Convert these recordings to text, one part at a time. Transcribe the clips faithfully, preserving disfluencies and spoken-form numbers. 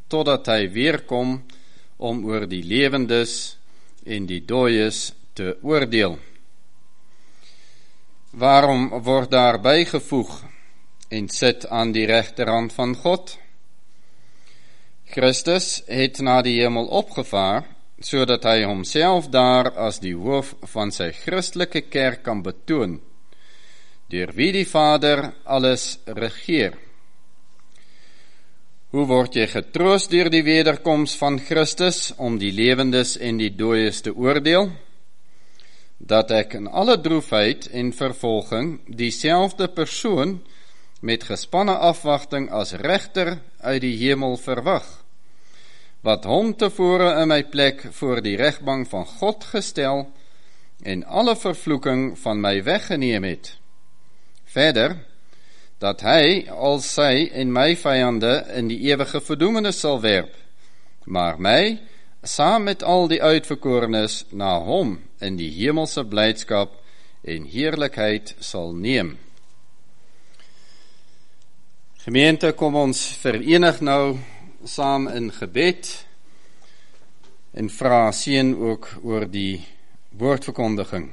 totdat hy weerkom om oor die lewendes en die dooies te oordeel. Waarom word daar bygevoeg en sit aan die regterhand van God? Christus het na die hemel opgevaar, sodat hy homself daar as die hoof van sy Christelike kerk kan betoon, deur wie die Vader alles regeer. Hoe word jy getroost deur die wederkoms van Christus om die lewendes en die dooies te oordeel? Dat ek in alle droefheid en vervolging diezelfde persoon met gespanne afwachting as regter uit die hemel verwag, wat hom tevore in my plek voor die regbank van God gestel en alle vervloeking van my weggeneem het. Verder, dat hy al sy en my vyande in die ewige verdoemenis sal werp, maar my, saam met al die uitverkorenes, na hom in die hemelse blydskap en heerlikheid sal neem. Gemeente, kom ons verenig nou saam in gebed en vra seën ook oor die woordverkondiging.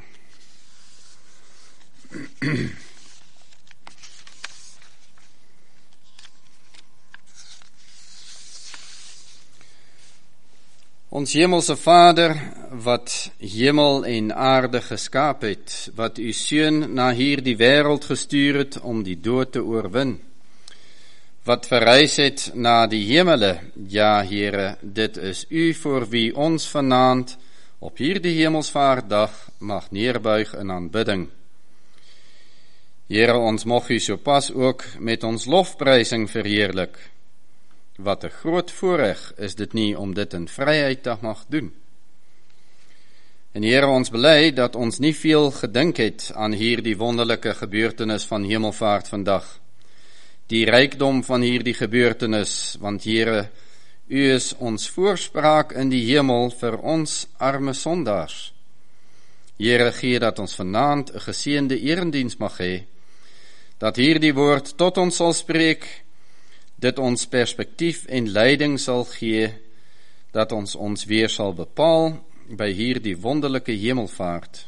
Ons hemelse Vader, wat hemel en aarde geskaap het, wat u seun na hierdie wêreld gestuur het om die dood te oorwin, wat verreis het na die hemele, ja Here, dit is u voor wie ons vanaand op hierdie hemelsvaartdag mag neerbuig in aanbidding. Here, ons mag u sopas ook met ons lofprysing verheerlik. Wat 'n groot voorreg is dit nie om dit in vryheid te mag doen. En Here, ons bely dat ons nie veel gedink het aan hierdie wonderlike gebeurtenis van hemelvaart vandag. Die rykdom van hierdie gebeurtenis, want Here, u is ons voorspraak in die hemel vir ons arme sondaars. Here, gee dat ons vanaand 'n geseënde erediens mag hê, dat hierdie woord tot ons sal spreek, dit ons perspektief en leiding sal gee, dat ons ons weer sal bepaal by hierdie wonderlike hemelvaart.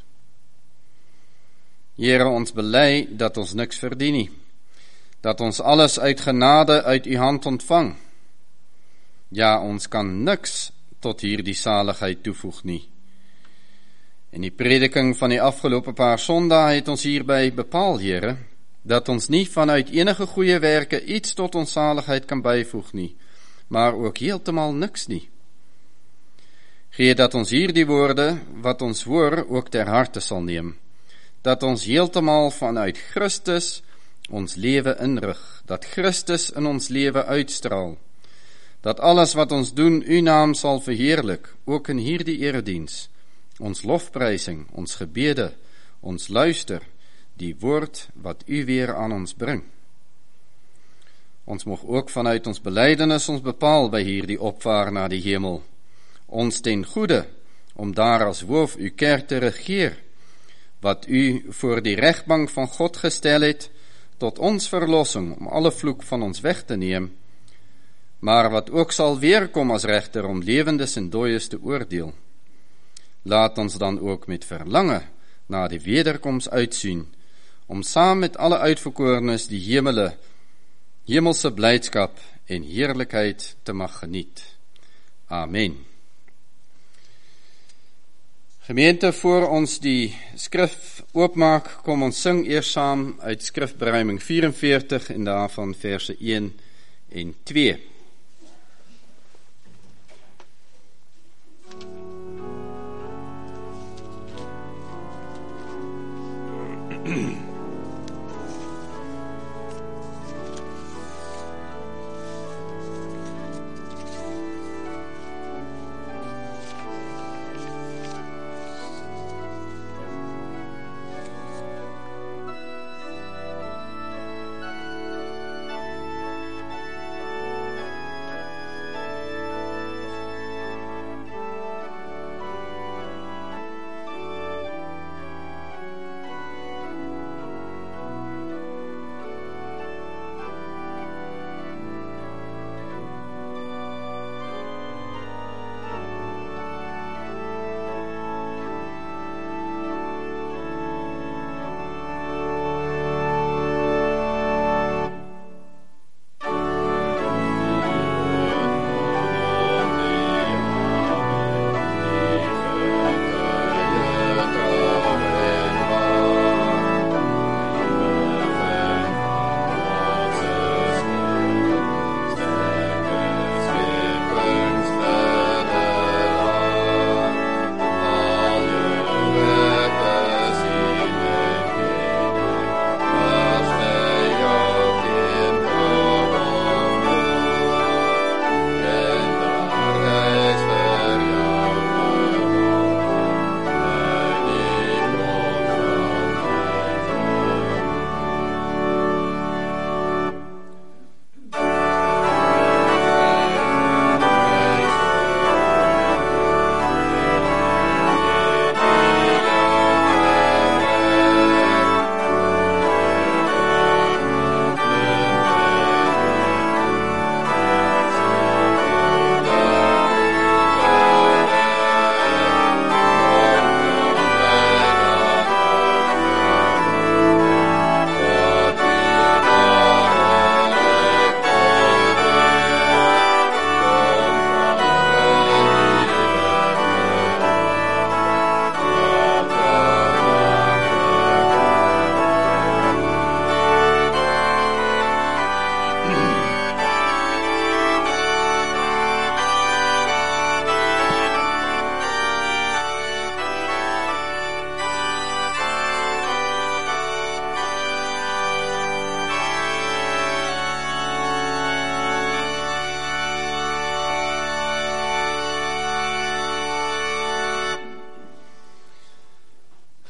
Here, ons bely dat ons niks verdien nie, dat ons alles uit genade uit u hand ontvang. Ja, ons kan niks tot hierdie saligheid toevoeg nie. En die prediking van die afgelope paar sondae het ons hierby bepaal, Here, dat ons nie vanuit enige goeie werke iets tot ons saligheid kan byvoeg nie, maar ook heeltemal niks nie. Gee dat ons hierdie woorde, wat ons hoor, ook ter harte sal neem, dat ons heeltemal vanuit Christus ons lewe inrig, dat Christus in ons lewe uitstraal, dat alles wat ons doen, u naam sal verheerlik, ook in hierdie erediens, ons lofprysing, ons gebede, ons luister, die woord wat u weer aan ons bring. Ons mag ook vanuit ons belydenis ons bepaal by hierdie opvaar na die hemel, ons ten goede, om daar as hoof u kerk te regeer, wat u voor die regbank van God gestel het, tot ons verlossing, om alle vloek van ons weg te neem, maar wat ook sal weerkom as regter om lewendes en dooies te oordeel. Laat ons dan ook met verlange na die wederkoms uitsien, om saam met alle uitverkorenes die hemele, hemelse blydskap en heerlikheid te mag geniet. Amen. Gemeente, voor ons die skrif oopmaak, kom ons sing eers saam uit skrifberuiming vierenveertig en daarvan verse een en twee.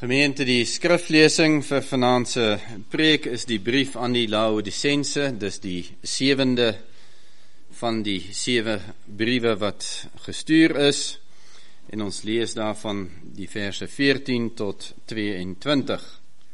Gemeente, die skriflesing vir vanaand se preek is die brief aan die Laodicense, dis die sewende van die sewe briewe wat gestuur is, en ons lees daarvan die verse veertien tot tweeëntwintig.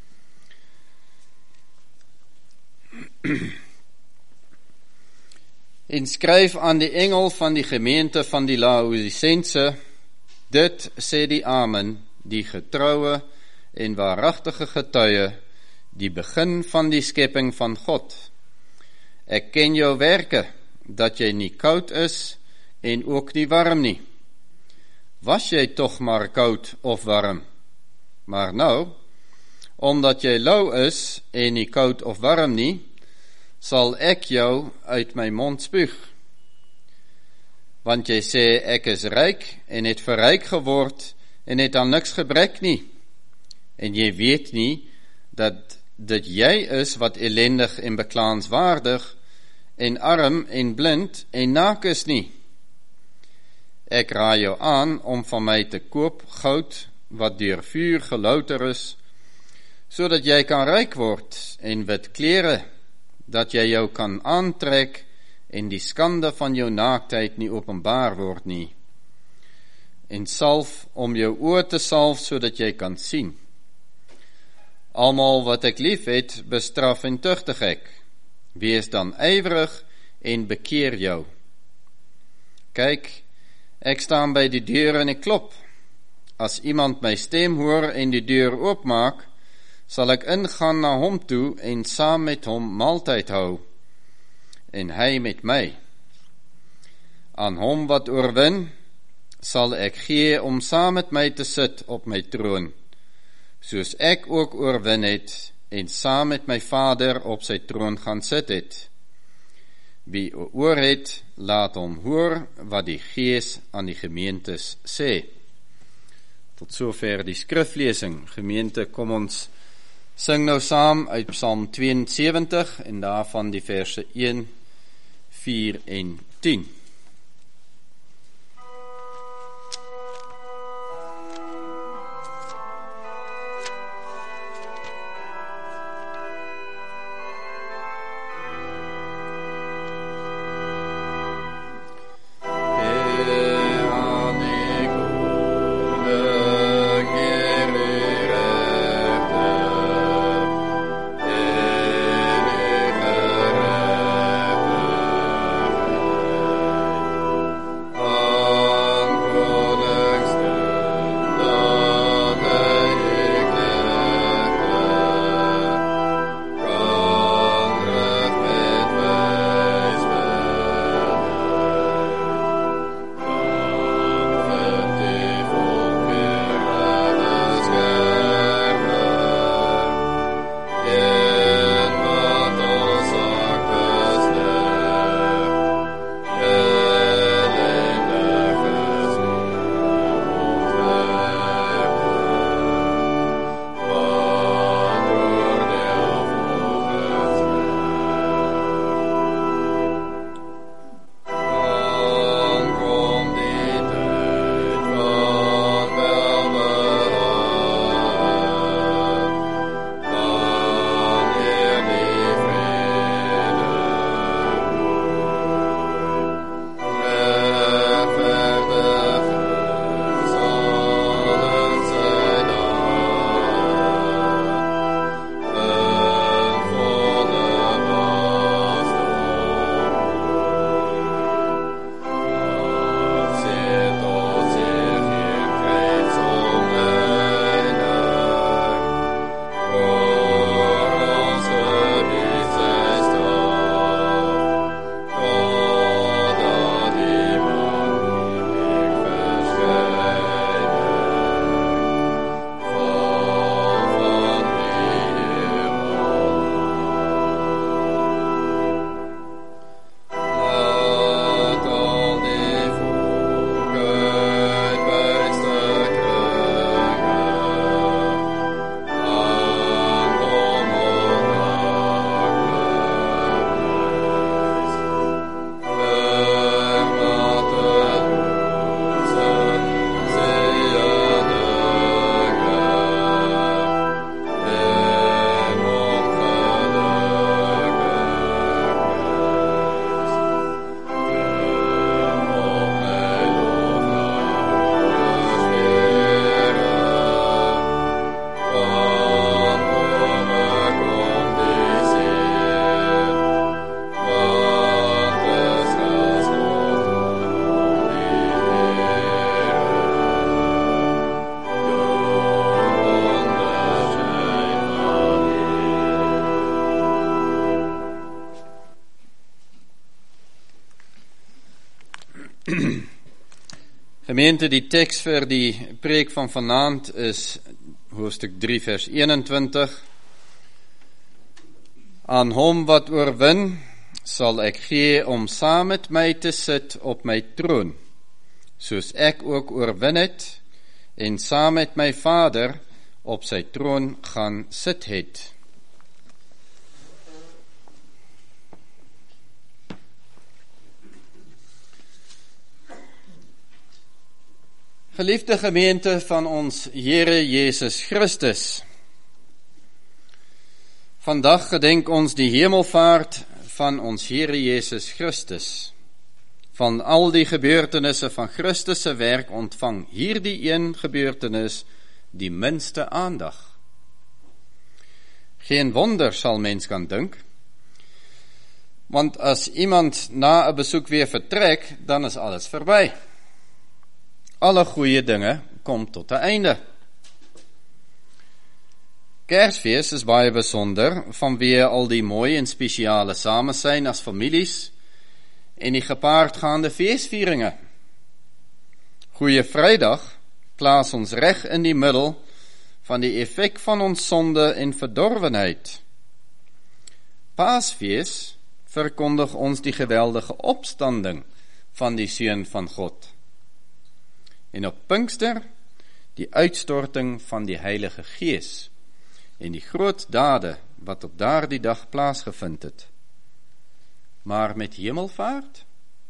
En skryf aan die engel van die gemeente van die Laodicense, dit sê die Amen, die getroue en waaragtige getuie, die begin van die skepping van God. Ek ken jou werke, dat jy nie koud is en ook nie warm nie. Was jy toch maar koud of warm? Maar nou, omdat jy lou is en nie koud of warm nie, sal ek jou uit my mond spuug. Want jy sê, ek is ryk en het verryk geword en het aan niks gebrek nie. En jy weet nie, dat dit jy is wat ellendig en beklaanswaardig, en arm en blind en naak is nie. Ek raai jou aan om van my te koop goud, wat deur vuur gelouter is, sodat jy kan ryk word, en wit klere, dat jy jou kan aantrek, en die skande van jou naaktheid nie openbaar word nie. En salf om jou oë te salf, sodat jy kan sien. Almal wat ek lief het, bestraf en tuchtig ek. Wees dan ywerig en bekeer jou. Kyk, ek staan by die deur en ek klop. As iemand my stem hoor en die deur oopmaak, sal ek ingaan na hom toe en saam met hom maaltyd hou, en hy met my. Aan hom wat oorwin, sal ek gee om saam met my te sit op my troon, soos ek ook oorwin het, en saam met my Vader op sy troon gaan sit het. Wie oor het, laat hom hoor wat die Gees aan die gemeentes sê. Tot sover die skriflesing. Gemeente, kom ons sing nou saam uit Psalm tweeënsewentig en daarvan die verse een, vier en tien. Amen. Gemeente, die tekst vir die preek van vanaand is hoofstuk drie vers eenentwintig. Aan hom wat oorwin, sal ek gee om saam met my te sit op my troon, soos ek ook oorwin het, en saam met my Vader op sy troon gaan sit het. Geliefde gemeente van ons Here Jesus Christus, vandag gedenk ons die hemelvaart van ons Here Jesus Christus. Van al die gebeurtenisse van Christus se werk ontvang hierdie een gebeurtenis die minste aandag. Geen wonder sal mens kan dink, want as iemand na 'n besoek weer vertrek, dan is alles verby. Alle goeie dinge kom tot 'n einde. Kersfees is baie besonder, vanweë al die mooi en spesiale samesyn as families en die gepaardgaande feesvieringe. Goeie Vrydag plaas ons reg in die middel van die effek van ons sonde en verdorwenheid. Paasfees verkondig ons die geweldige opstanding van die Seun van God. En op Pinkster die uitstorting van die Heilige Gees en die groot dade wat op daardie dag plaasgevind het. Maar met hemelvaart?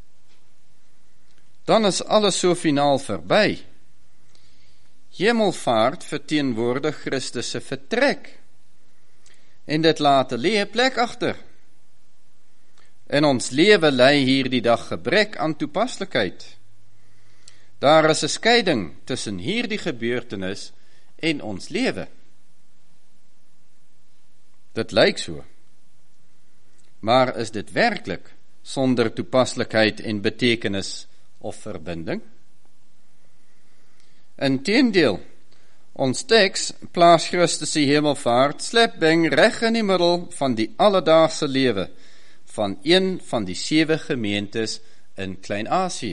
Dan is alles so finaal verby. Hemelvaart verteenwoordig Christus se vertrek en dit laat 'n leë plek agter. In ons lewe lê hierdie dag gebrek aan toepaslikheid. Daar is 'n skeiding tussen hierdie gebeurtenis en ons lewe. Dit lyk so. Maar is dit werklik sonder toepaslikheid en betekenis of verbinding? Inteendeel, ons teks plaas Christus se hemelvaart slepbeng reg in die middel van die alledaagse lewe van een van die sewe gemeentes in Klein-Asië.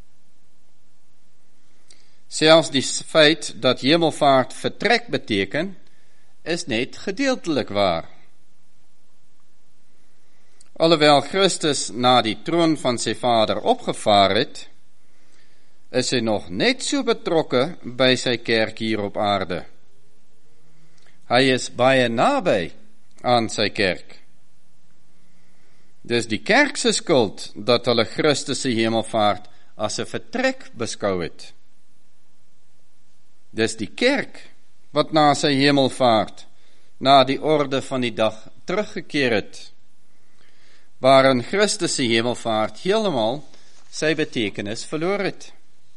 Selfs die feit dat hemelvaart vertrek beteken, is net gedeeltelik waar. Alhoewel Christus na die troon van sy Vader opgevaar het, is hy nog net so betrokke by sy kerk hier op aarde. Hy is baie naby aan sy kerk. Dis die kerk se skuld dat hulle Christus se hemelvaart as 'n vertrek beskou het. Dis die kerk wat na sy hemelvaart, na die orde van die dag teruggekeer het, waarin Christus se hemelvaart heeltemal sy betekenis verloor het.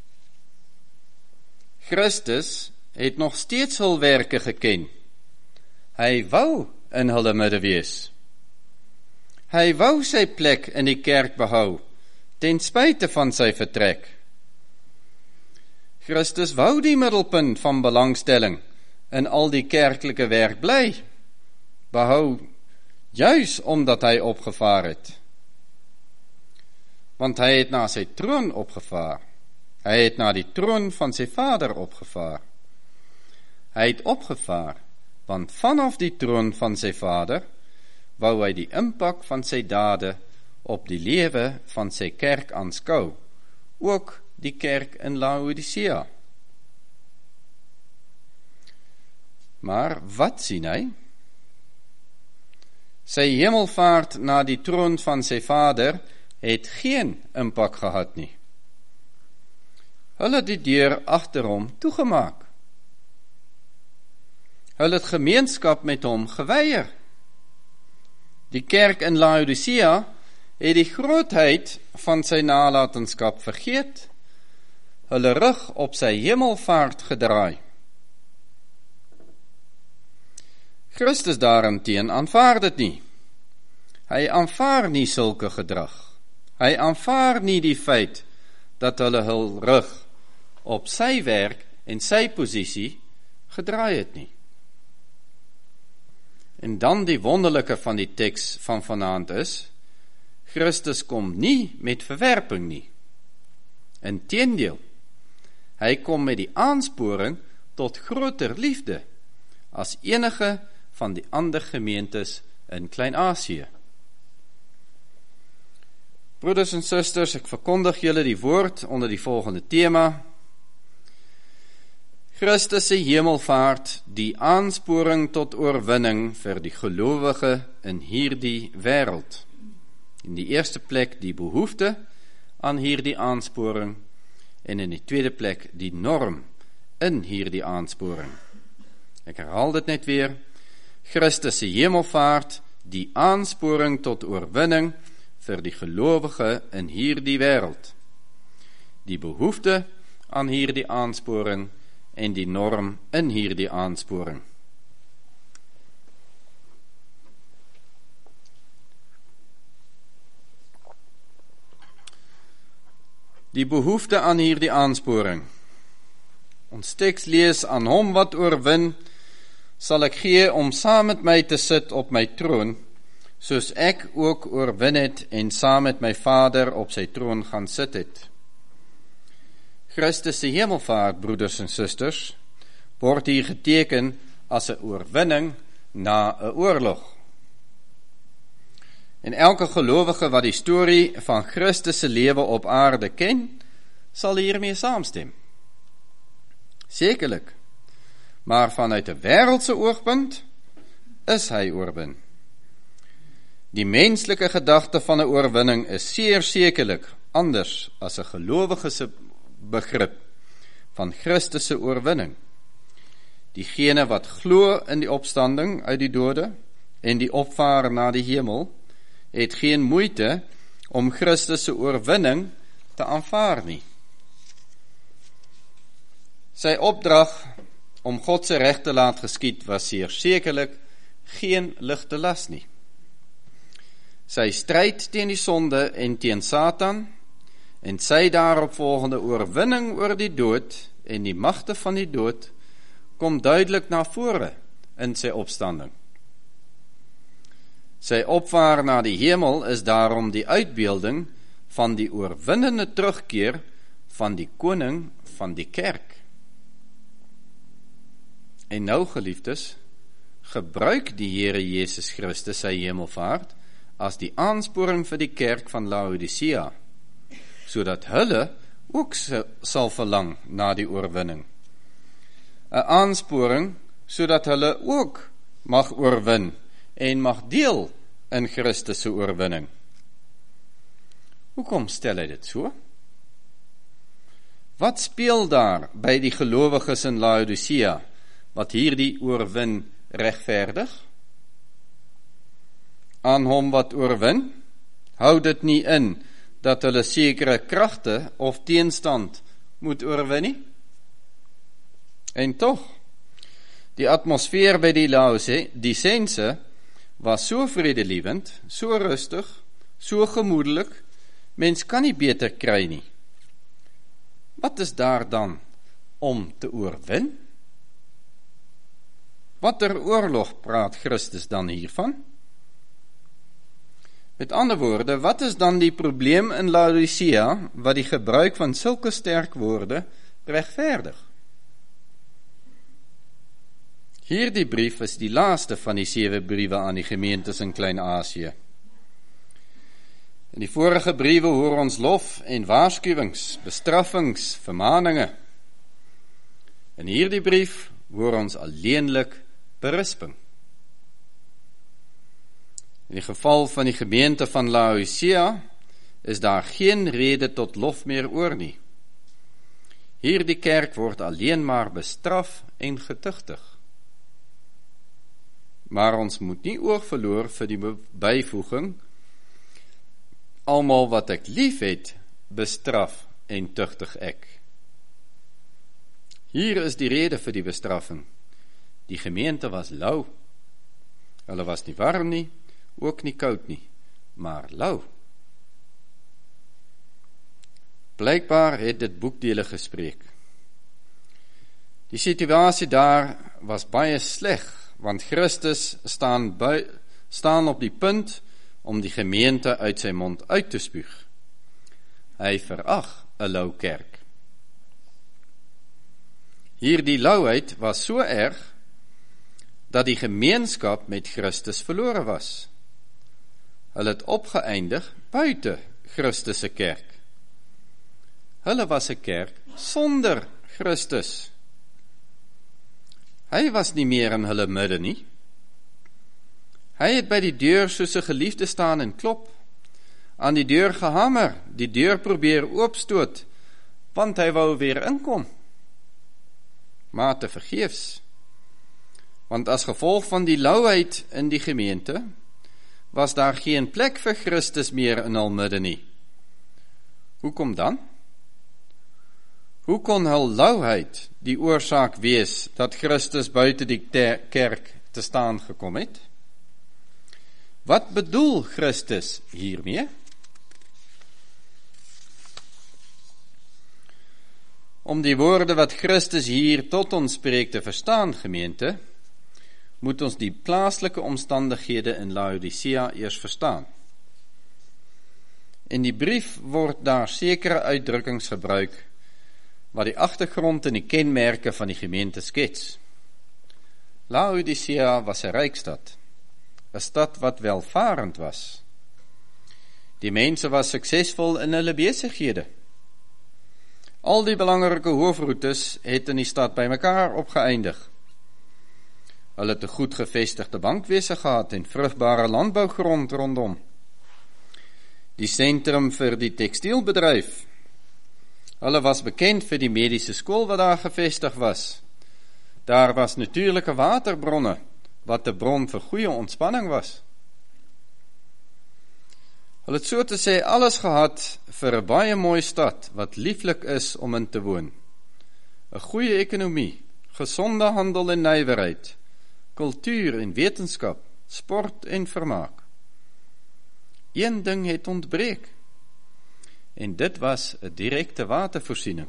Christus het nog steeds hul werke geken. Hy wou in hulle midde wees. Hy wou sy plek in die kerk behou, ten spyte van sy vertrek. Christus wou die middelpunt van belangstelling in al die kerklike werk bly, behou juis omdat hy opgevaar het. Want hy het na sy troon opgevaar. Hy het na die troon van sy Vader opgevaar. Hy het opgevaar, want vanaf die troon van sy Vader wou hy die impak van sy dade op die lewe van sy kerk aanskou, ook die kerk in Laodicea. Maar wat sien hy? Sy hemelvaart na die troon van sy Vader het geen impak gehad nie. Hulle het die deur agter hom toegemaak. Hulle het gemeenskap met hom geweier. Die kerk in Laodicea het die grootheid van sy nalatenskap vergeet, hulle rug op sy hemelvaart gedraai. Christus daarenteen aanvaar dit nie. Hy aanvaar nie sulke gedrag. Hy aanvaar nie die feit dat hulle hul rug op sy werk en sy posisie gedraai het nie. En dan die wonderlike van die teks van vanaand is, Christus kom nie met verwerping nie. Inteendeel, hy kom met die aansporing tot groter liefde as enige van die ander gemeentes in Klein-Asië. Broeders en susters, ek verkondig julle die woord onder die volgende tema: Christus se hemelvaart, die aansporing tot oorwinning vir die gelowige in hierdie wêreld. In die eerste plek die behoefte aan hierdie aansporing en in die tweede plek die norm in hierdie aansporing. Ek herhaal dit net weer: Christus se hemelvaart, die aansporing tot oorwinning vir die gelowige in hierdie wêreld. Die behoefte aan hierdie aansporing en die norm in hierdie aansporing. Die behoefte aan hierdie aansporing. Ons teks lees: aan hom wat oorwin, sal ek gee om saam met my te sit op my troon, soos ek ook oorwin het en saam met my Vader op sy troon gaan sit het. Christus se hemelvaart, broeders en susters, word hier geteken as 'n oorwinning na 'n oorlog. En elke gelowige wat die storie van Christus se lewe op aarde ken, sal hiermee saamstem. Sekerlik, maar vanuit 'n wêreldse oogpunt is hy oorwin. Die menslike gedagte van 'n oorwinning is zeer sekerlik anders as 'n gelowige se begrip van Christus se oorwinning. Diegene wat glo in die opstanding uit die dode en die opvaar na die hemel, het geen moeite om Christus se oorwinning te aanvaar nie. Sy opdrag om God se reg te laat geskied was zeer sekerlik geen ligte las nie. Sy stryd teen die sonde en teen Satan en sy daaropvolgende oorwinning oor die dood en die magte van die dood kom duidelik na vore in sy opstanding. Sy opvaar na die hemel is daarom die uitbeelding van die oorwinnende terugkeer van die koning van die kerk. En nou, geliefdes, gebruik die Here Jesus Christus sy hemelvaart as die aansporing vir die kerk van Laodicea, sodat hulle ook sal verlang na die oorwinning. 'n Aansporing sodat hulle ook mag oorwin en mag deel in Christus se oorwinning. Hoekom stel hy dit so? Wat speel daar by die gelowiges in Laodicea wat hierdie oorwin regverdig? Aan hom wat oorwin, hou dit nie in dat hulle sekere kragte of teenstand moet oorwin nie? En tog, die atmosfeer by die Laodicense was so vredelievend, so rustig, so gemoedelik, mens kan nie beter kry nie. Wat is daar dan om te oorwin? Watter oorlog praat Christus dan hiervan? Met ander woorde, wat is dan die probleem in Laodicea wat die gebruik van sulke sterk woorde regverdig? Hierdie brief is die laaste van die sewe briewe aan die gemeentes in Klein-Asië. In die vorige briewe hoor ons lof en waarskuwings, bestraffings, vermaninge. In hierdie brief hoor ons alleenlik berisping. In die geval van die gemeente van Laodicea is daar geen rede tot lof meer oor nie. Hierdie kerk word alleen maar bestraf en getuigtig. Maar ons moet nie oog verloor vir die byvoeging: almal wat ek lief het, bestraf en tuigtig ek. Hier is die rede vir die bestraffing. Die gemeente was lou. Hulle was nie warm nie, ook nie koud nie, maar lou. Blykbaar het dit boekdele gespreek. Die situasie daar was baie sleg, want Christus staan, by, staan op die punt om die gemeente uit sy mond uit te spuug. Hy verag 'n lou kerk. Hierdie louheid was so erg, dat die gemeenskap met Christus verlore was. Hulle het opgeëindig buite Christus se kerk. Hulle was 'n kerk sonder Christus. Hy was nie meer in hulle midde nie. Hy het by die deur soos 'n geliefde staan en klop, aan die deur gehamer, die deur probeer oopstoot, want hy wou weer inkom. Maar te vergeefs. Want as gevolg van die louheid in die gemeente, was daar geen plek vir Christus meer in hul midde nie. Hoekom dan? Hoe kon hul louheid die oorsaak wees dat Christus buite die kerk te staan gekom het? Wat bedoel Christus hiermee? Om die woorde wat Christus hier tot ons spreek te verstaan, gemeente, moet ons die plaaslike omstandighede in Laodicea eers verstaan. In die brief word daar sekere uitdrukkings gebruik wat die agtergrond en die kenmerke van die gemeente skets. Laodicea was 'n ryk stad, 'n stad wat welvarend was. Die mense was suksesvol in hulle besighede. Al die belangrike hoofroetes het in die stad bymekaar opgeëindig. Hulle het 'n goed gevestigde bankwese gehad en vrugbare landbougrond rondom. Die sentrum vir die tekstielbedryf. Hulle was bekend vir die mediese skool wat daar gevestig was. Daar was natuurlike waterbronne, wat 'n bron vir goeie ontspanning was. Hulle het so te sê alles gehad vir 'n baie mooi stad, wat lieflik is om in te woon. 'n Goeie ekonomie, gesonde handel en nywerheid, kultuur en wetenskap, sport en vermaak. Een ding het ontbreek, en dit was 'n direkte watervoorsiening.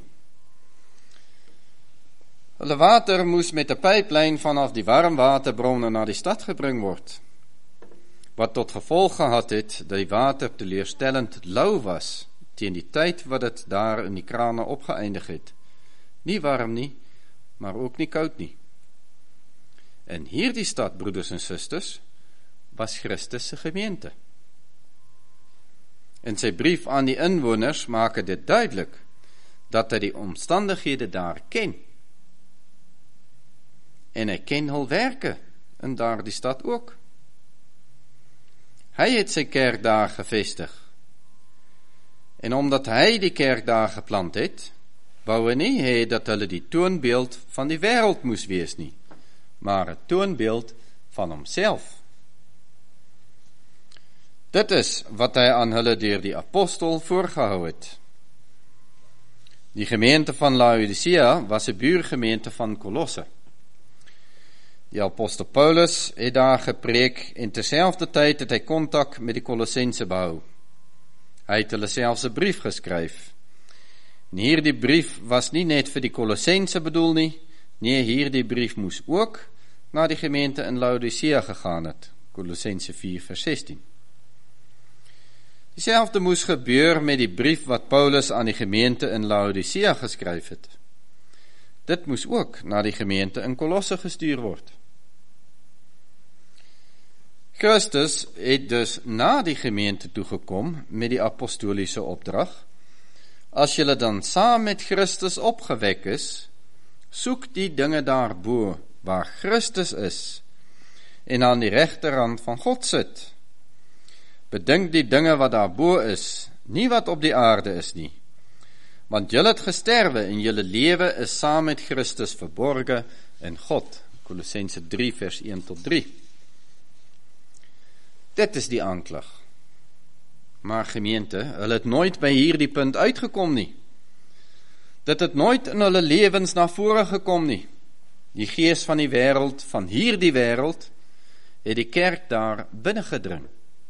Hulle water moes met 'n pyplyn vanaf die warmwaterbronne na die stad gebring word, wat tot gevolg gehad het dat die water teleurstellend lou was teen die tyd wat dit daar in die krane opgeëindig het. Nie warm nie, maar ook nie koud nie. In hierdie stad, broeders en susters, was Christus se gemeente. In sy brief aan die inwoners maak hy dit duidelik dat hy die omstandighede daar ken. En hy ken hul werke in daardie stad ook. Hy het sy kerk daar gevestig. En omdat hy die kerk daar geplant het, wou hy nie hê dat hulle die toonbeeld van die wêreld moes wees nie, maar 'n toonbeeld van homself. Dit is wat hy aan hulle deur die apostel voorgehou het. Die gemeente van Laodicea was 'n buurgemeente van Kolosse. Die apostel Paulus het daar gepreek en terselfdertyd het hy kontak met die Kolossense behou. Hy het hulle selfs 'n brief geskryf. En hierdie brief was nie net vir die Kolossense bedoel nie, nee, hierdie brief moes ook na die gemeente in Laodicea gegaan het. Kolossense vier vers sestien. Dieselfde moes gebeur met die brief wat Paulus aan die gemeente in Laodicea geskryf het. Dit moes ook na die gemeente in Kolosse gestuur word. Christus het dus na die gemeente toegekom met die apostoliese opdrag: as julle dan saam met Christus opgewek is, soek die dinge daarbo waar Christus is en aan die regterhand van God sit. Bedink die dinge wat daarbo is, nie wat op die aarde is nie. Want julle het gesterwe en julle lewe is saam met Christus verborge in God. Kolossense drie vers een tot drie. Dit is die aanklag. Maar gemeente, hulle het nooit by hierdie punt uitgekom nie. Dit het nooit in hulle lewens na vore gekom nie. Die gees van die wêreld, van hierdie wêreld, het die kerk daar binnengedring.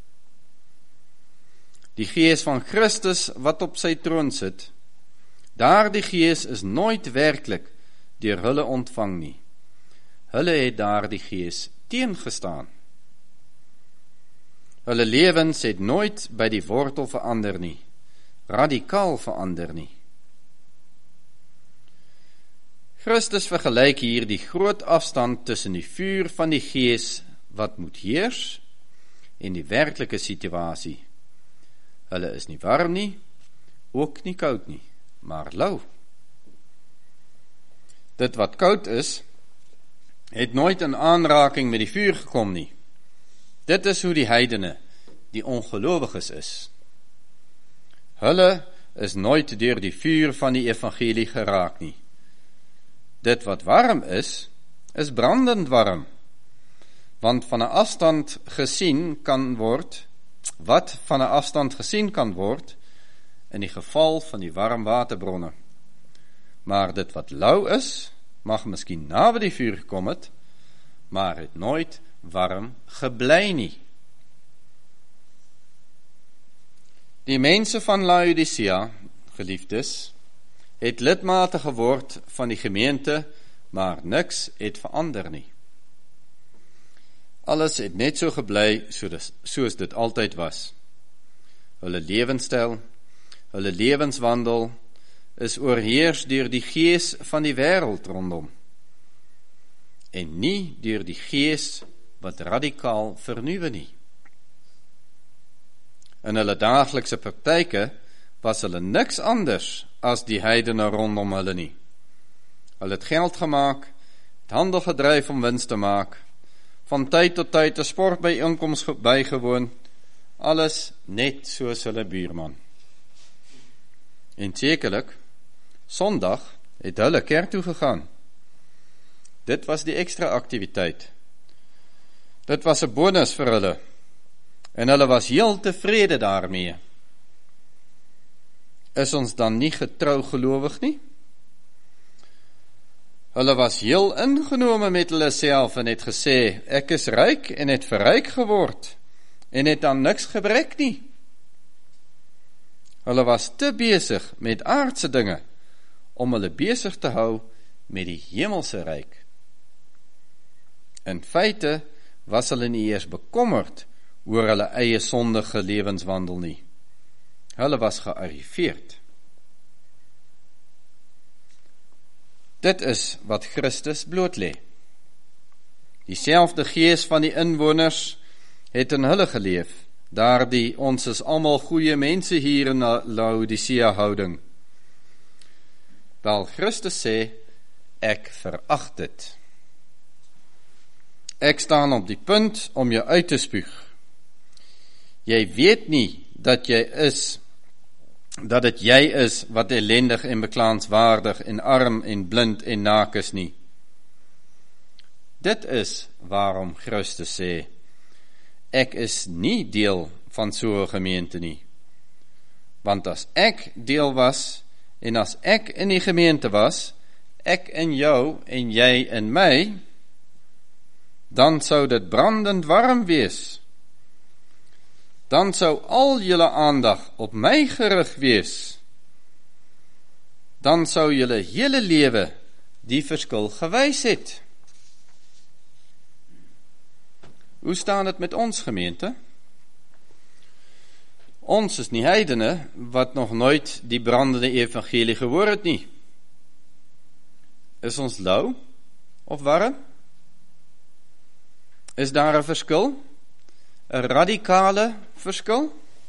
Die gees van Christus wat op sy troon sit, daardie gees is nooit werklik deur hulle ontvang nie. Hulle het daardie gees teengestaan. Hulle lewens het nooit by die wortel verander nie. radikaal verander nie. Christus vergelyk hier die groot afstand tussen die vuur van die Gees wat moet heers en die werklike situasie. Hulle is nie warm nie, ook nie koud nie, maar lou. Dit wat koud is, het nooit in aanraking met die vuur gekom nie. Dit is hoe die heidene, die ongelowiges is. Hulle is nooit deur die vuur van die evangelie geraak nie. Dit wat warm is, is brandend warm, want van 'n afstand gesien kan word, wat van 'n afstand gesien kan word, in die geval van die warmwaterbronne. Maar dit wat lou is, mag miskien naby die vuur gekom het, maar het nooit warm gebly nie. Die mense van Laodicea, geliefdes, het lidmate geword van die gemeente, maar niks het verander nie. Alles het net so gebly soos dit altyd was. Hulle lewenstyl, hulle lewenswandel is oorheers deur die gees van die wêreld rondom, en nie deur die gees wat radikaal vernuwe nie. In hulle daaglikse praktyke was hulle niks anders as die heidene rondom hulle nie. Hulle het geld gemaak, het handel gedryf om winst te maak, van tyd tot tyd 'n sportbyeenkoms bygewoon, alles net soos hulle buurman. En sekerlik, Sondag het hulle kerk toe gegaan. Dit was die ekstra aktiwiteit. Dit was 'n bonus vir hulle, en hulle was heel tevrede daarmee. Is ons dan nie getrou gelowig nie? Hulle was heel ingenome met hulle self en het gesê, ek is ryk en het verryk geword, en het aan niks gebrek nie. Hulle was te besig met aardse dinge, om hulle besig te hou met die hemelse ryk. In feite was hulle nie eers bekommerd oor hulle eie sondige lewenswandel nie. Hulle was gearriveerd. Dit is wat Christus blootlê. Dieselfde gees van die inwoners het in hulle geleef, daardie ons is almal goeie mense hier in Laodicea houding. Wel, Christus sê, ek verag dit. Ek staan op die punt om jou uit te spuug. Jy weet nie dat jy is, dat dit jy is wat ellendig en beklaanswaardig en arm en blind en naak is nie. Dit is waarom Christus sê, ek is nie deel van so 'n gemeente nie. Want as ek deel was, en as ek in die gemeente was, ek in jou en jy in my, dan sou dit brandend warm wees. Dan sou al julle aandag op my gerig wees. Dan sou julle hele lewe die verskil gewys het. Hoe staan dit met ons gemeente? Ons is nie heidene wat nog nooit die brandende evangelie gehoor het nie. Is ons lou of warm? Is daar 'n verskil? 'n radikale verskil?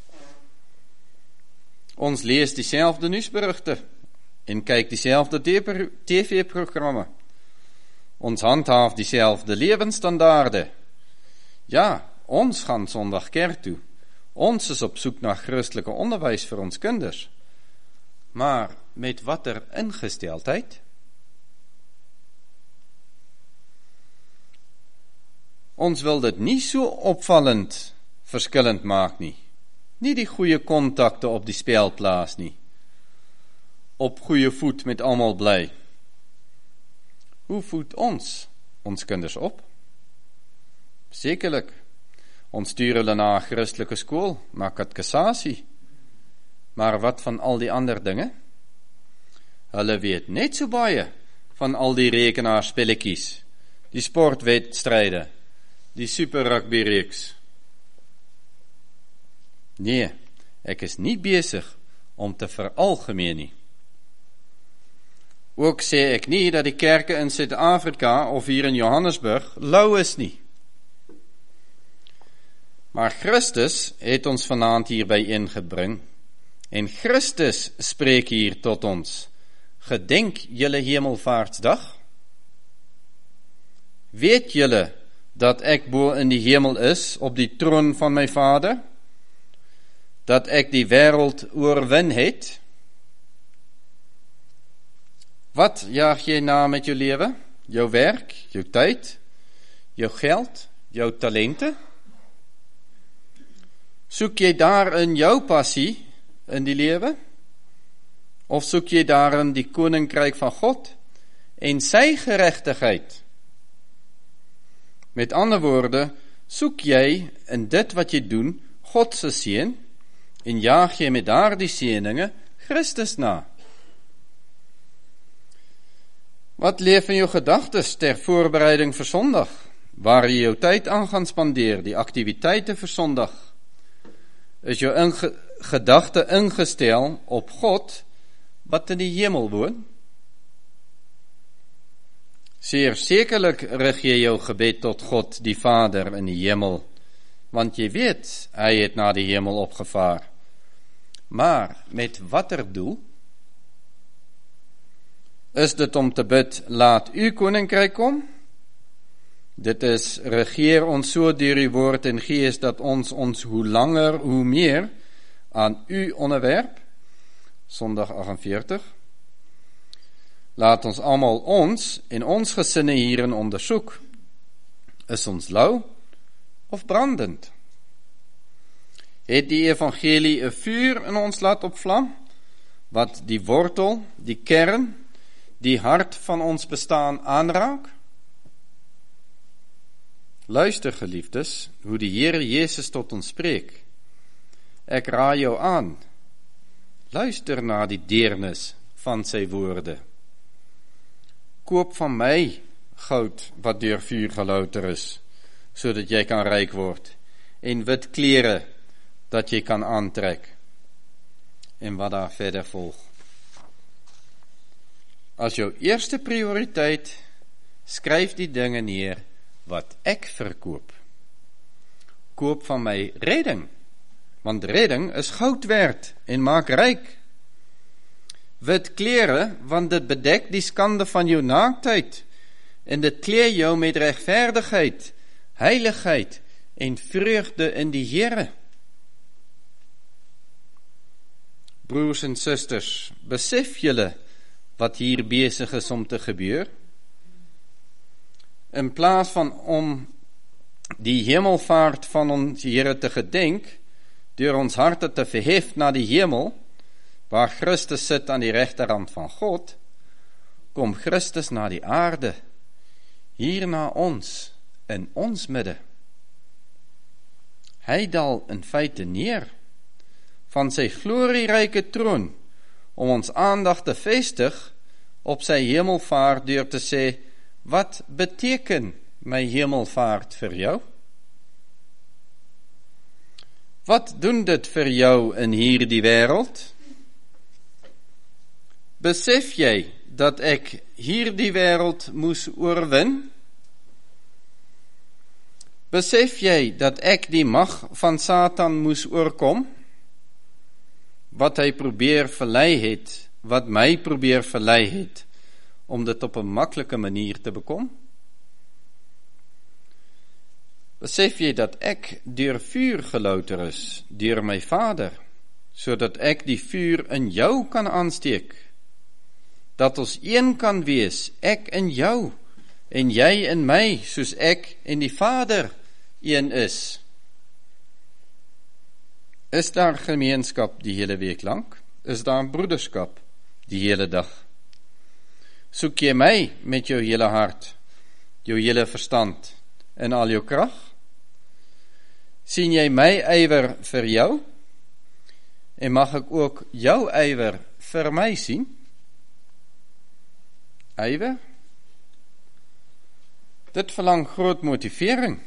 Ons lees dieselfde nuusberigte en kyk dieselfde T V-programme. Ons handhaaf dieselfde lewensstandaarde. Ja, ons gaan Sondag kerk toe. Ons is op soek na Christelike onderwys vir ons kinders. Maar met watter ingesteldheid? Ons wil dit nie so opvallend verskillend maak nie. Nie die goeie kontakte op die speelplaas nie. Op goeie voet met almal bly. Hoe voed ons ons kinders op? Sekerlik, ons stuur hulle na 'n Christelike skool, na katekisasie. Maar wat van al die ander dinge? Hulle weet net so baie van al die rekenaarspelletjies, die sportwedstryde, die super rugby reeks. Nee, ek is nie besig om te veralgemeen nie. Ook sê ek nie dat die kerke in Suid-Afrika of hier in Johannesburg lou is nie. Maar Christus het ons vanaand hierby ingebring, en Christus spreek hier tot ons: gedenk julle hemelvaartsdag? Weet julle dat ek bo in die hemel is, op die troon van my Vader? Dat ek die wêreld oorwin het? Wat jaag jy na met jou lewe? Jou werk, jou tyd, jou geld, jou talente? Soek jy daarin jou passie in die lewe? Of soek jy daarin die koninkryk van God en sy geregtigheid? Met ander woorde, soek jy in dit wat jy doen God se seën en jaag jy met daardie seëninge Christus na? Wat leef in jou gedagtes ter voorbereiding vir Sondag, waar jy jou tyd aan gaan spandeer, die aktiwiteite vir Sondag? Is jou inge, gedagte ingestel op God wat in die hemel woon? Zeer sekerlik rig jy jou gebed tot God die Vader in die hemel, want jy weet, hy het na die hemel opgevaar. Maar met watter doel? Is dit om te bid, laat u koninkryk kom? Dit is, regeer ons so deur uw woord en gees, dat ons ons hoe langer, hoe meer aan u onderwerp. Sondag aggenveertig. Laat ons almal ons en ons gesinne hierin ondersoek. Is ons lou of brandend? Het die evangelie 'n vuur in ons laat opvlam, wat die wortel, die kern, die hart van ons bestaan aanraak? Luister, geliefdes, hoe die Here Jezus tot ons spreek. Ek raai jou aan, luister na die deernis van sy woorde. Koop van my goud wat deur vuur gelouter is, sodat jy kan ryk word, en wit klere dat jy kan aantrek. En wat daar verder volg. As jou eerste prioriteit, skryf die dinge neer wat ek verkoop. Koop van my redding, want redding is goud werd en maak ryk. Wit klere, want dit bedek die skande van jou naaktheid, en dit kleed jou met regverdigheid, heiligheid en vreugde in die Here. Broers en susters, besef julle wat hier besig is om te gebeur? In plaas van om die hemelvaart van ons Here te gedenk, deur ons harte te verhef na die hemel, waar Christus sit aan die regterhand van God, kom Christus na die aarde, hier na ons, in ons midde. Hy daal in feite neer, van sy glorieryke troon, om ons aandag te vestig op sy hemelvaart deur te sê, wat beteken my hemelvaart vir jou? Wat doen dit vir jou in hierdie wêreld? Besef jy dat ek hierdie wêreld moes oorwin? Besef jy dat ek die mag van Satan moes oorkom? Wat hy probeer verlei het, wat my probeer verlei het, om dit op 'n maklike manier te bekom? Besef jy dat ek deur vuur gelouter is, deur my Vader, sodat ek die vuur in jou kan aansteek, dat ons een kan wees, ek in jou, en jy in my, soos ek en die Vader een is? Is daar gemeenskap die hele week lank? Is daar broederskap die hele dag? Soek jy my met jou hele hart, jou hele verstand en al jou krag? Sien jy my ywer vir jou? En mag ek ook jou ywer vir my sien? Ywer? Dit verlang groot motivering.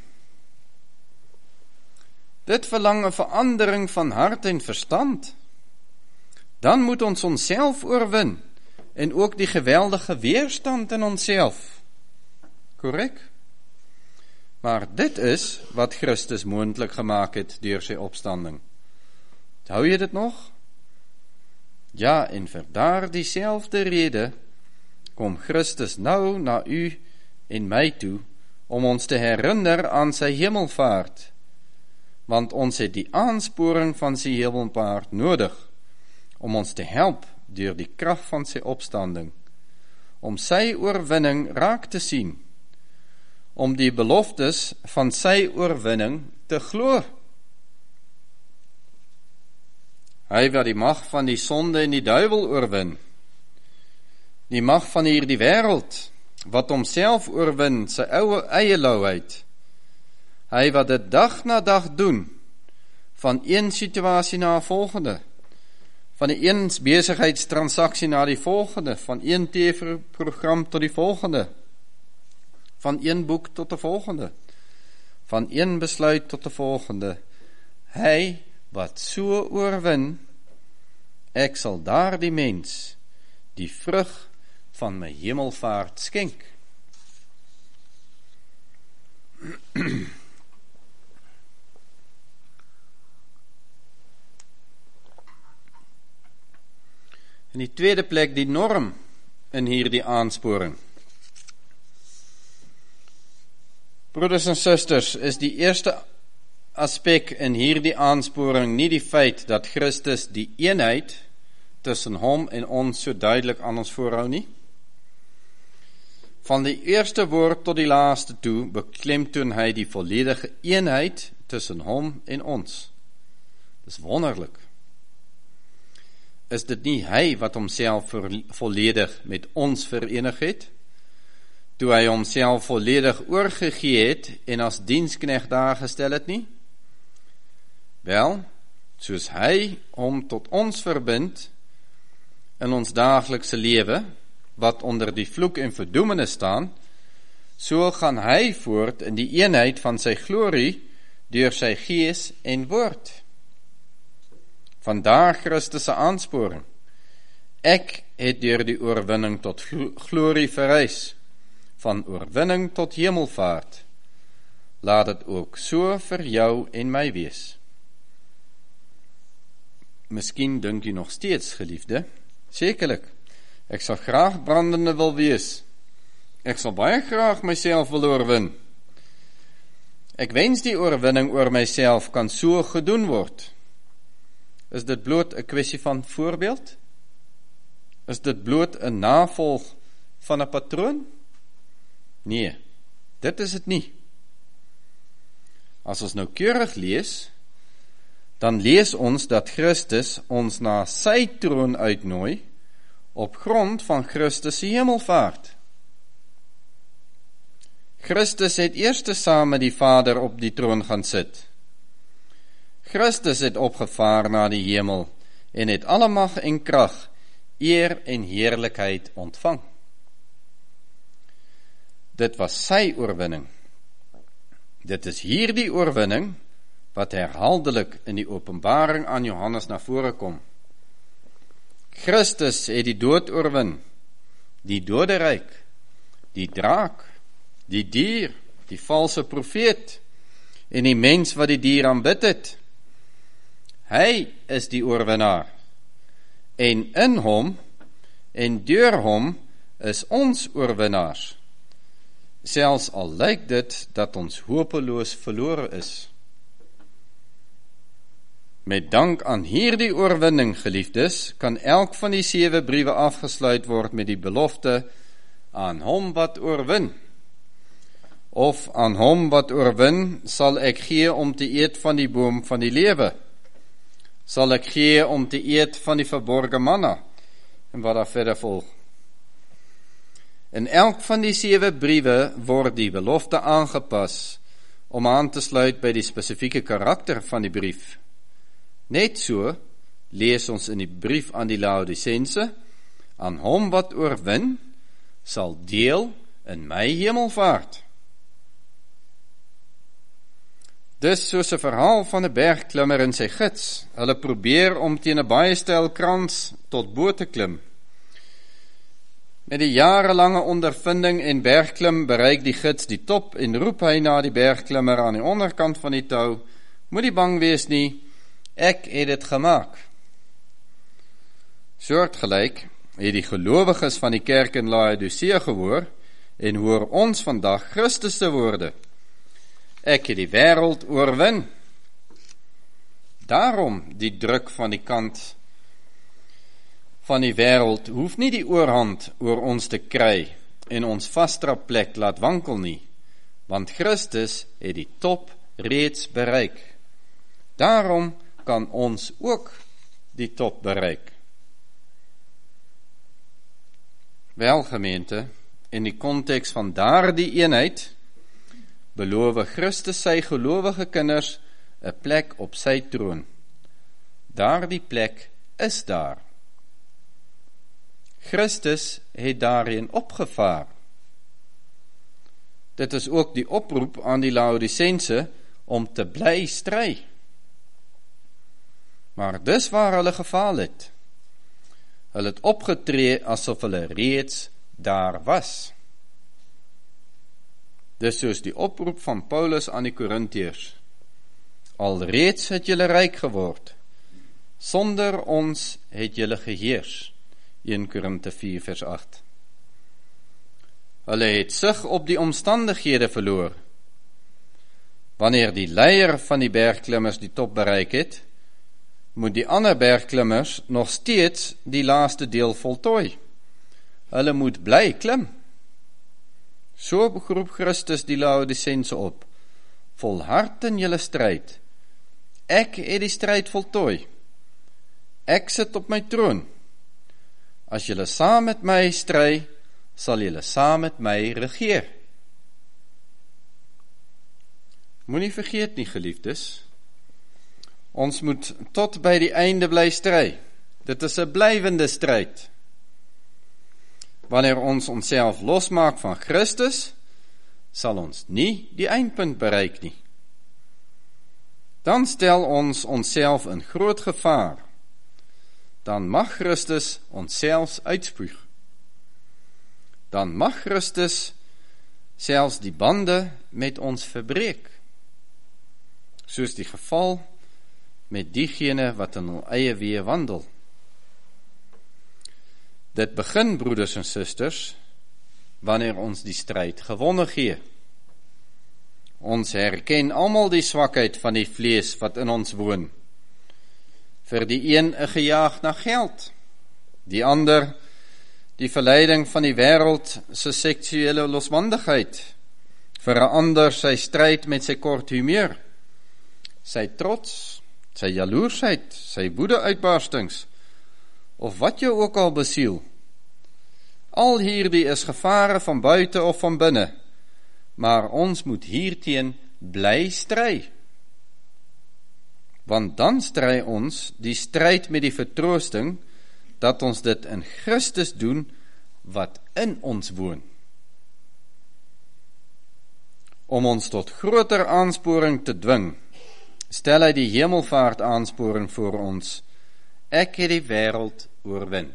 Dit verlang 'n verandering van hart en verstand. dan moet ons onsself oorwin en ook die geweldige weerstand in onsself. Korrek? Maar dit is wat Christus moontlik gemaak het deur sy opstanding. Hou jy dit nog? Ja, en vir daardie selfde rede kom Christus nou na u en my toe om ons te herinner aan sy hemelvaart, want ons het die aansporing van sy hemelvaart nodig om ons te help deur die krag van sy opstanding, om sy oorwinning raak te sien, om die beloftes van sy oorwinning te glo. Hy wat die mag van die sonde en die duiwel oorwin, die mag van hierdie wêreld, wat homself oorwin, sy eie eie lauheid, hy wat dit dag na dag doen, van een situasie na 'n volgende, van die een besigheidstransaksie na die volgende, van een T V-program tot die volgende, van een boek tot die volgende, van een besluit tot die volgende. Hy wat so oorwin, ek sal daardie mens die vrug van my hemelvaart skenk. In die tweede plek die norm in hierdie aansporing. Broeders en susters, is die eerste aspek in hierdie aansporing nie die feit dat Christus die eenheid tussen hom en ons so duidelik aan ons voorhou nie? Van die eerste woord tot die laaste toe beklemtoon hy die volledige eenheid tussen hom en ons. Dis wonderlik. Is dit nie hy wat homself volledig met ons verenig het, toe hy homself volledig oorgegee het en as diensknegt daargestel het nie? Wel, soos hy hom tot ons verbind in ons daaglikse lewe, wat onder die vloek en verdoemenis staan, so gaan hy voort in die eenheid van sy glorie deur sy gees en woord. Vandaar Christus se aansporing. Ek het deur die oorwinning tot glorie verrys, van oorwinning tot hemelvaart. Laat dit ook so vir jou en my wees. Miskien dink jy nog steeds, geliefde, sekerlik, ek sal graag brandende wil wees. Ek sal baie graag myself wil oorwin. Ek wens die oorwinning oor myself kan so gedoen word. Is dit bloot 'n kwessie van voorbeeld? Is dit bloot 'n navolg van 'n patroon? Nee, dit is dit nie. As ons noukeurig lees, dan lees ons dat Christus ons na sy troon uitnooi op grond van Christus se hemelvaart. Christus het eers saam met die Vader op die troon gaan sit. Christus het opgevaar na die hemel en het alle mag en krag, eer en heerlikheid ontvang. Dit was sy oorwinning. Dit is hierdie oorwinning wat herhaaldelik in die openbaring aan Johannes na vore kom. Christus het die dood oorwin, die doderyk, die draak, die dier, die valse profeet en die mens wat die dier aanbid het. Hy is die oorwinnaar. En in hom en deur hom is ons oorwinnaars. Selfs al lyk dit dat ons hopeloos verlore is. Met dank aan hierdie oorwinning, geliefdes, kan elk van die sewe briewe afgesluit word met die belofte aan hom wat oorwin. Of aan hom wat oorwin, sal ek gee om te eet van die boom van die lewe. Sal ek gee om te eet van die verborge manna, en wat daar verder volg. In elk van die sewe briewe word die belofte aangepas om aan te sluit by die spesifieke karakter van die brief. Net so lees ons in die brief aan die Laodisense, aan hom wat oorwin, sal deel in my hemelvaart. Dis soos 'n verhaal van 'n bergklimmer en sy gids. Hulle probeer om teen 'n baie steil krans tot bo te klim. Met die jarelange ondervinding en bergklim bereik die gids die top en roep hy na die bergklimmer aan die onderkant van die tou: "Moed nie bang wees nie, ek het dit gemaak." Soortgelyk het die gelowiges van die kerk in Laodicea gehoor en hoor ons vandag Christus se woorde: "Ek het die wêreld oorwin." Daarom die druk van die kant van die wêreld hoef nie die oorhand oor ons te kry en ons vasdrapplek laat wankel nie, want Christus het die top reeds bereik. Daarom kan ons ook die top bereik. Wel, gemeente, in die konteks van daardie eenheid beloof Christus sy gelowige kinders 'n plek op sy troon. Daardie plek is daar. Christus het daarin opgevaar. Dit is ook die oproep aan die Laodicense om te bly stry. Maar dis waar hulle gefaal het. Hulle het opgetree asof hulle reeds daar was. Dis soos die oproep van Paulus aan die Korintiërs: "Alreeds het julle ryk geword. Sonder ons het julle geheers." een Korinte vier vers agt. Hulle het sig op die omstandighede verloor. Wanneer die leier van die bergklimmers die top bereik het, moet die ander bergklimmers nog steeds die laaste deel voltooi. Hulle moet bly klim. So begroep Christus die Laodicense op: "Volhard in julle stryd. Ek het die stryd voltooi. Ek sit op my troon. As julle saam met my stry, sal julle saam met my regeer." Moenie vergeet nie, geliefdes, ons moet tot by die einde bly stry. Dit is 'n blywende stryd. Wanneer ons onsself losmaak van Christus, sal ons nie die eindpunt bereik nie. Dan stel ons onsself in groot gevaar. Dan mag Christus ons selfs uitspoeg. Dan mag Christus selfs die bande met ons verbreek, soos die geval met diegene wat in hul eie weë wandel. Dit begin, broeders en susters, wanneer ons die stryd gewonne gee. Ons herken almal die swakheid van die vlees wat in ons woon. Vir die een 'n gejaag na geld, die ander die verleiding van die wêreld se seksuele losbandigheid, vir 'n ander sy stryd met sy kort humeur, sy trots, sy jaloersheid, sy woede-uitbarstings, of wat jou ook al besiel. Al hierdie is gevare van buite of van binne, maar ons moet hierteen bly stry. Want dan stry ons die stryd met die vertroosting dat ons dit in Christus doen wat in ons woon. Om ons tot groter aansporing te dwing, stel hy die hemelvaart aansporing voor ons: "Ek het die wêreld oorwin.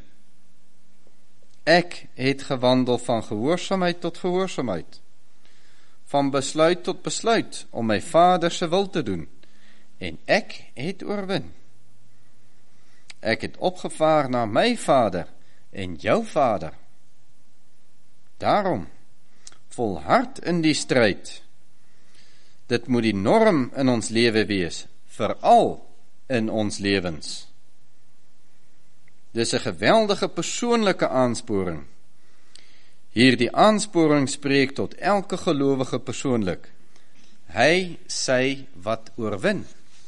Ek het gewandel van gehoorsaamheid tot gehoorsaamheid, van besluit tot besluit om my Vader se wil te doen, en ek het oorwin. Ek het opgevaar na my Vader en jou Vader. Daarom, volhard in die stryd. Dit moet die norm in ons lewe wees, veral in ons lewens." Dis 'n geweldige persoonlike aansporing. Hierdie aansporing spreek tot elke gelowige persoonlik. Hy sy wat oorwin.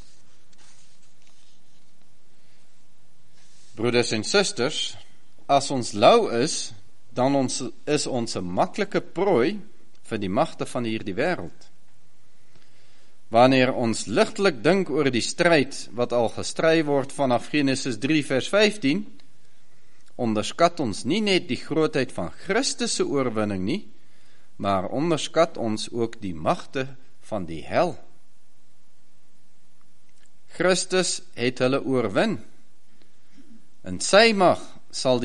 Broeders en susters, as ons lou is, dan ons, is ons 'n maklike prooi vir die magte van hierdie wêreld. Wanneer ons ligtelik dink oor die stryd wat al gestry word vanaf Genesis drie vers vyftien, onderskat ons nie net die grootheid van Christus se oorwinning nie, maar onderskat ons ook die magte van die hel. Christus het hulle oorwin. In sy mag sal